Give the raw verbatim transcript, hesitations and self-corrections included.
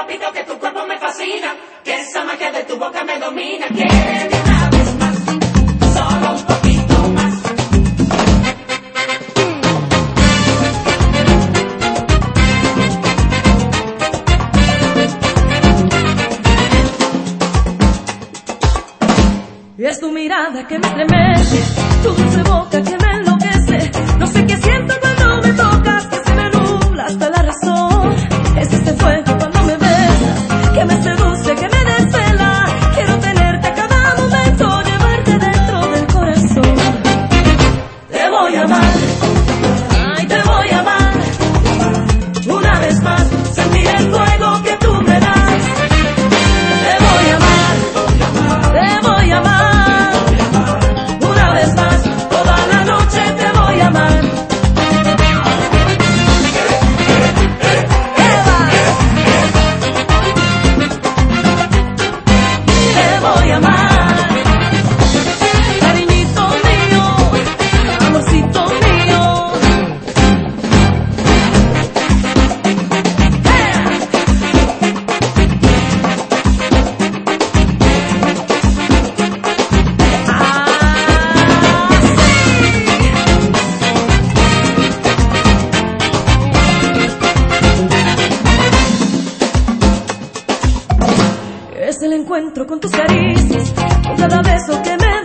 papito, que tu cuerpo me fascina, que esa magia de tu boca me domina. Quiero una vez más, solo un poquito más. Es tu mirada que me estremece, tu dulce boca que me enloquece. No sé qué siento cuando me tocas, que se me nubla hasta la razón. Es este fuego cuando me besas, que me seduce, que me desvela. Quiero tenerte a cada momento, llevarte dentro del corazón. Te voy a amar, ay, te voy a amar. Una vez más, sentir el fuego que tú me das. Te voy a amar, te voy a amar. Es el encuentro con tus caricias, con cada beso que me